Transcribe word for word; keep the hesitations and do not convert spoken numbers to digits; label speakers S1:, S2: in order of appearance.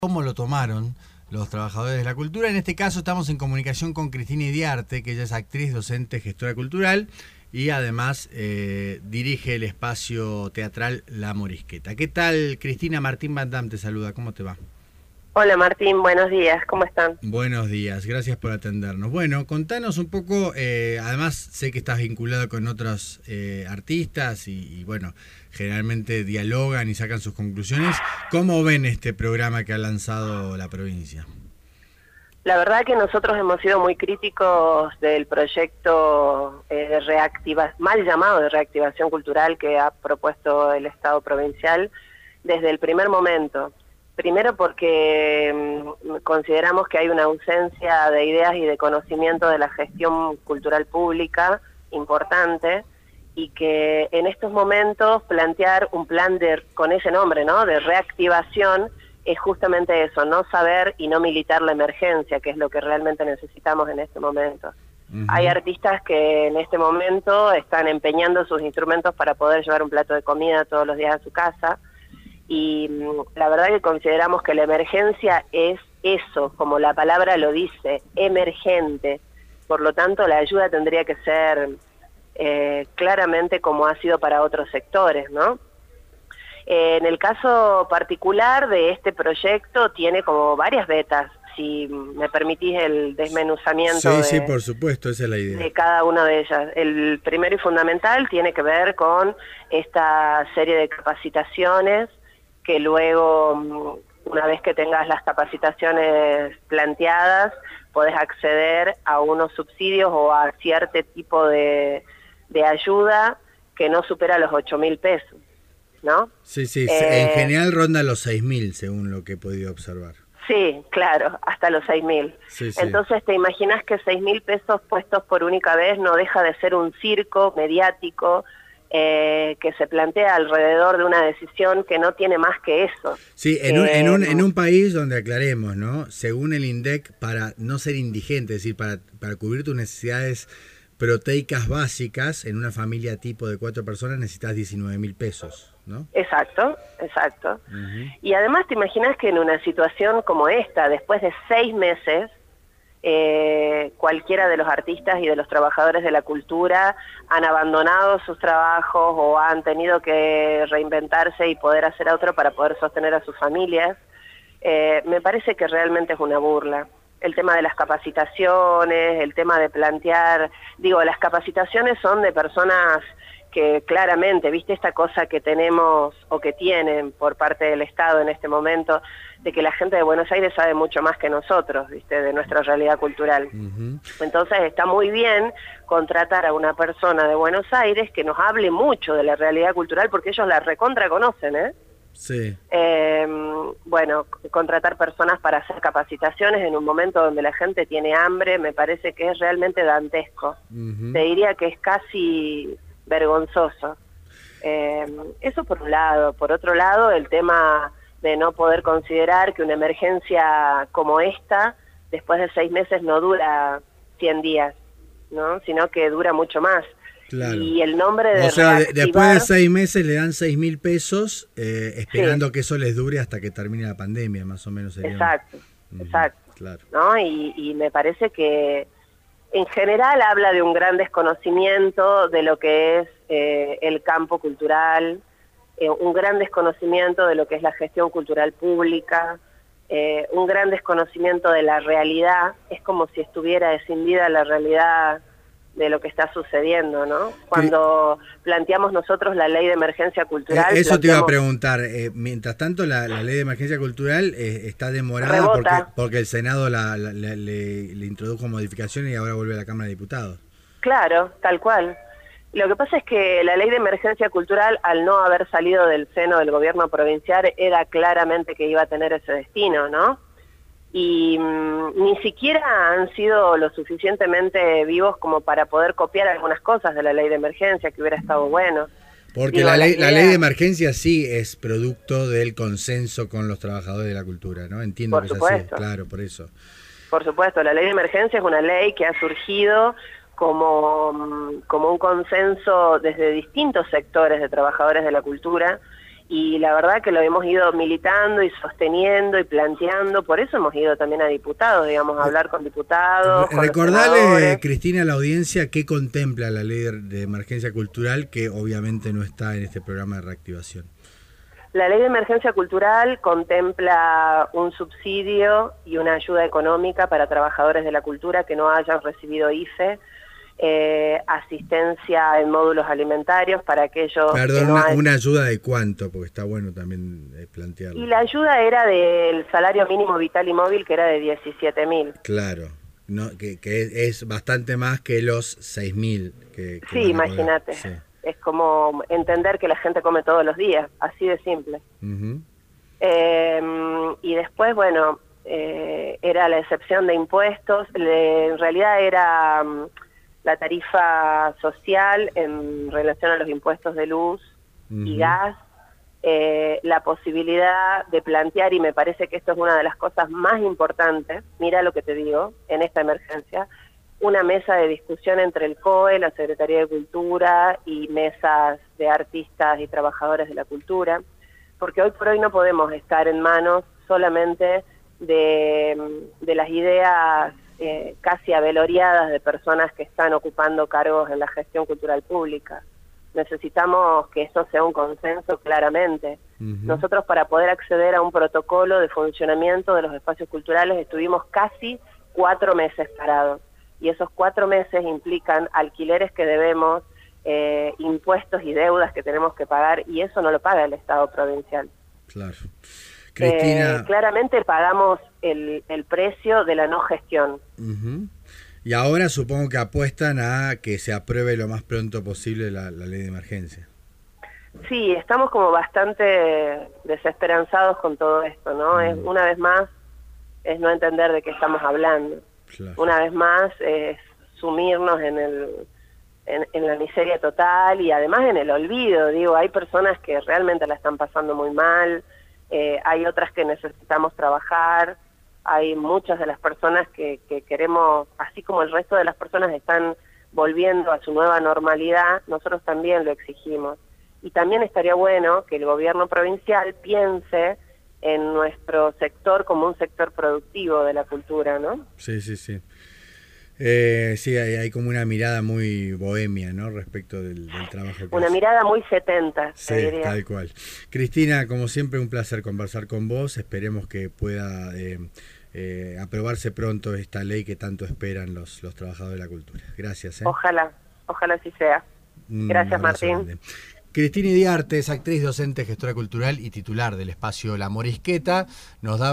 S1: cómo lo tomaron los trabajadores de la cultura. En este caso estamos en comunicación con Cristina Idiarte, que ella es actriz, docente, gestora cultural y además eh, dirige el espacio teatral La Morisqueta. ¿Qué tal, Cristina? Martín Van Dam te saluda, ¿cómo te va?
S2: Hola Martín, buenos días, ¿cómo están?
S1: Buenos días, gracias por atendernos. Bueno, contanos un poco, eh, además sé que estás vinculado con otros eh, artistas y, y bueno, generalmente dialogan y sacan sus conclusiones. ¿Cómo ven este programa que ha lanzado la provincia?
S2: La verdad que nosotros hemos sido muy críticos del proyecto eh, de reactiva, mal llamado de reactivación cultural que ha propuesto el Estado provincial desde el primer momento. Primero porque mmm, consideramos que hay una ausencia de ideas y de conocimiento de la gestión cultural pública importante y que en estos momentos plantear un plan de, con ese nombre, ¿no?, de reactivación es justamente eso, no saber y no militar la emergencia, que es lo que realmente necesitamos en este momento. Uh-huh. Hay artistas que en este momento están empeñando sus instrumentos para poder llevar un plato de comida todos los días a su casa, y la verdad que consideramos que la emergencia es eso, como la palabra lo dice, emergente. Por lo tanto, la ayuda tendría que ser eh, claramente como ha sido para otros sectores, ¿no? Eh, en el caso particular de este proyecto tiene como varias vetas, si me permitís el desmenuzamiento.
S1: Sí,
S2: de,
S1: sí, por supuesto, esa es la idea.
S2: De cada una de ellas. El primero y fundamental tiene que ver con esta serie de capacitaciones que luego, una vez que tengas las capacitaciones planteadas, podés acceder a unos subsidios o a cierto tipo de, de ayuda que no supera los ocho mil pesos, ¿no?
S1: Sí, sí,
S2: eh,
S1: en general ronda los seis mil, según lo que he podido observar.
S2: Sí, claro, hasta los seis mil.
S1: Sí, sí.
S2: Entonces, ¿te imaginas que seis mil pesos puestos por única vez no deja de ser un circo mediático Eh, que se plantea alrededor de una decisión que no tiene más que eso?
S1: Sí, en,
S2: que,
S1: un, en, un, en un país donde, aclaremos, ¿no?, según el INDEC, para no ser indigente, es decir, para, para cubrir tus necesidades proteicas básicas, en una familia tipo de cuatro personas necesitas diecinueve mil pesos, ¿no?
S2: Exacto, exacto.
S1: Uh-huh.
S2: Y además te imaginas que en una situación como esta, después de seis meses, Eh, cualquiera de los artistas y de los trabajadores de la cultura han abandonado sus trabajos o han tenido que reinventarse y poder hacer otro para poder sostener a sus familias. Eh, me parece que realmente es una burla. El tema de las capacitaciones, el tema de plantear, digo, las capacitaciones son de personas que claramente, viste esta cosa que tenemos o que tienen por parte del Estado en este momento, de que la gente de Buenos Aires sabe mucho más que nosotros, viste, de nuestra realidad cultural. Uh-huh. Entonces está muy bien contratar a una persona de Buenos Aires que nos hable mucho de la realidad cultural, porque ellos la recontra conocen, ¿eh?
S1: Sí.
S2: Eh, bueno, contratar personas para hacer capacitaciones en un momento donde la gente tiene hambre, me parece que es realmente dantesco. Uh-huh. Te diría que es casi vergonzoso. Eh, eso por un lado. Por otro lado, el tema de no poder considerar que una emergencia como esta, después de seis meses no dura cien días, ¿no?, sino que dura mucho más.
S1: Claro.
S2: Y el nombre de
S1: O sea,
S2: reactivar,
S1: después de seis meses le dan seis mil pesos, eh, esperando
S2: sí,
S1: que eso les dure hasta que termine la pandemia, más o menos sería.
S2: Exacto,
S1: un...
S2: exacto.
S1: Uh-huh, claro.
S2: ¿No? Y, y me parece que en general habla de un gran desconocimiento de lo que es eh, el campo cultural, eh, un gran desconocimiento de lo que es la gestión cultural pública, eh, un gran desconocimiento de la realidad. Es como si estuviera escindida la realidad de lo que está sucediendo, ¿no? Cuando planteamos nosotros la ley de emergencia cultural...
S1: Eh, eso
S2: planteamos...
S1: te iba a preguntar. Eh, mientras tanto, la, la ley de emergencia cultural eh, está demorada porque, porque el Senado la, la, la, le, le introdujo modificaciones y ahora vuelve a la Cámara de Diputados.
S2: Claro, tal cual. Lo que pasa es que la ley de emergencia cultural, al no haber salido del seno del gobierno provincial, era claramente que iba a tener ese destino, ¿no? Y mmm, ni siquiera han sido lo suficientemente vivos como para poder copiar algunas cosas de la ley de emergencia, que hubiera estado bueno.
S1: Porque Digo, la, ley, la, idea... la ley de emergencia sí es producto del consenso con los trabajadores de la cultura, ¿no? Entiendo
S2: por
S1: que
S2: supuesto.
S1: es así, claro, por eso.
S2: Por supuesto, la ley de emergencia es una ley que ha surgido como, como un consenso desde distintos sectores de trabajadores de la cultura y la verdad que lo hemos ido militando y sosteniendo y planteando, por eso hemos ido también a diputados, digamos, a hablar con diputados. Con
S1: Recordale, Cristina, a la audiencia qué contempla la ley de emergencia cultural, que obviamente no está en este programa de reactivación.
S2: La ley de emergencia cultural contempla un subsidio y una ayuda económica para trabajadores de la cultura que no hayan recibido I F E, Eh, asistencia en módulos alimentarios para aquellos...
S1: Perdón,
S2: que no
S1: una,
S2: hay...
S1: una ayuda de cuánto, porque está bueno también eh, plantearlo.
S2: Y la ayuda era del salario mínimo vital y móvil, que era de diecisiete mil.
S1: Claro, no, que, que es bastante más que los seis mil. Que, que
S2: sí, imagínate. Sí. Es como entender que la gente come todos los días, así de simple. Uh-huh. eh, y después, bueno, eh, era la excepción de impuestos, le, en realidad era... la tarifa social en relación a los impuestos de luz uh-huh. y gas, eh, la posibilidad de plantear, y me parece que esto es una de las cosas más importantes, mira lo que te digo, en esta emergencia, una mesa de discusión entre el C O E, la Secretaría de Cultura y mesas de artistas y trabajadores de la cultura, porque hoy por hoy no podemos estar en manos solamente de, de las ideas Eh, casi aveloriadas de personas que están ocupando cargos en la gestión cultural pública. Necesitamos que eso sea un consenso claramente. Uh-huh. Nosotros, para poder acceder a un protocolo de funcionamiento de los espacios culturales, estuvimos casi cuatro meses parados, y esos cuatro meses implican alquileres que debemos, eh, impuestos y deudas que tenemos que pagar, y eso no lo paga el Estado provincial.
S1: Claro. Cristina...
S2: Eh, claramente pagamos el, el precio de la no gestión.
S1: Uh-huh. Y ahora supongo que apuestan a que se apruebe lo más pronto posible la, la ley de emergencia.
S2: Sí, estamos como bastante desesperanzados con todo esto, ¿no? Uh-huh. Es, una vez más, es no entender de qué estamos hablando. Claro. Una vez más, es sumirnos en el... En, en la miseria total y además en el olvido. Digo, hay personas que realmente la están pasando muy mal. Eh, hay otras que necesitamos trabajar, hay muchas de las personas que, que queremos, así como el resto de las personas están volviendo a su nueva normalidad, nosotros también lo exigimos. Y también estaría bueno que el gobierno provincial piense en nuestro sector como un sector productivo de la cultura, ¿no?
S1: Sí, sí, sí. Eh, sí, hay, hay como una mirada muy bohemia, ¿no? Respecto del, del trabajo que
S2: Una
S1: hace.
S2: mirada muy setenta,
S1: sí,
S2: diría.
S1: Tal cual. Cristina, como siempre, un placer conversar con vos. Esperemos que pueda eh, eh, aprobarse pronto esta ley que tanto esperan los, los trabajadores de la cultura. Gracias. ¿eh?
S2: Ojalá, ojalá así sea. Gracias, Martín.
S1: Grande. Cristina Idiarte es actriz, docente, gestora cultural y titular del espacio La Morisqueta. Nos da